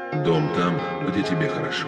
Дом там, где тебе хорошо.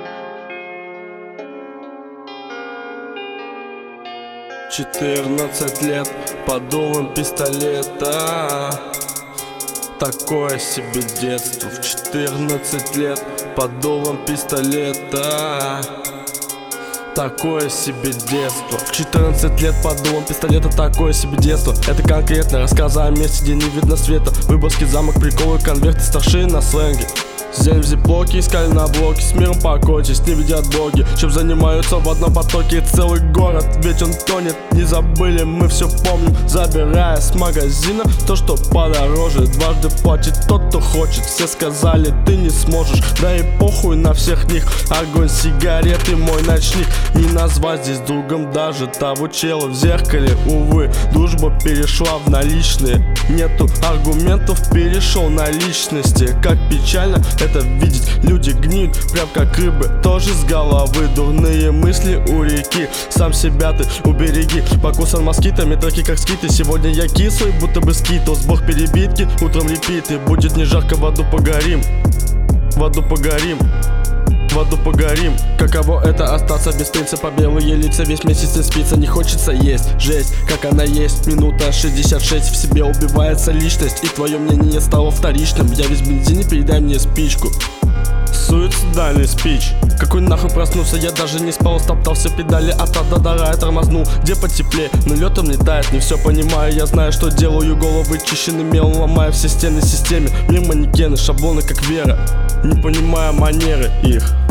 «14 лет под дулом пистолета». Такое себе детство. В 14 лет под дулом пистолета. Такое себе детство. В 14 лет под дулом пистолета. Такое себе детство. Это конкретно рассказы о месте, где не видно света. Выборгский замок, приколы, конверты, старшие на сленге. Здесь зиплоки искали на блоке. С миром покойтесь, не видят боги. Чем занимаются в одном потоке. Целый город, ведь он тонет. Не забыли, мы все помним. Забирая с магазина то, что подороже. Дважды платит тот, кто хочет. Все сказали, ты не сможешь. Да и похуй на всех них. Огонь, сигареты, мой ночник. Не назвать здесь другом даже того чела в зеркале. Увы, дружба перешла в наличные. Нету аргументов, перешел на личности. Как печально это видеть, люди гниют, прям как рыбы, тоже с головы. Дурные мысли у реки, сам себя ты убереги. Покусан москитами, траки как скиты. Сегодня я кислый, будто бы скитос. Бог перебитки, утром репиты. Будет не жарко, в аду погорим. В аду погорим. В аду погорим. Каково это остаться без принципа? Белые лица, весь месяц не спится. Не хочется есть, жесть, как она есть. Минута 66, в себе убивается личность. И твое мнение стало вторичным. Я весь в бензине, передай мне спичку. Суицидальный спич. Какой нахуй проснулся, я даже не спал. Стоптался педали от ада до рая, тормознул. Где потеплее, но летом летает. Не все понимаю, я знаю, что делаю. Головы чищены мелом, ломая все стены системе. Мне манекены, шаблоны как вера. Не понимаю манеры их.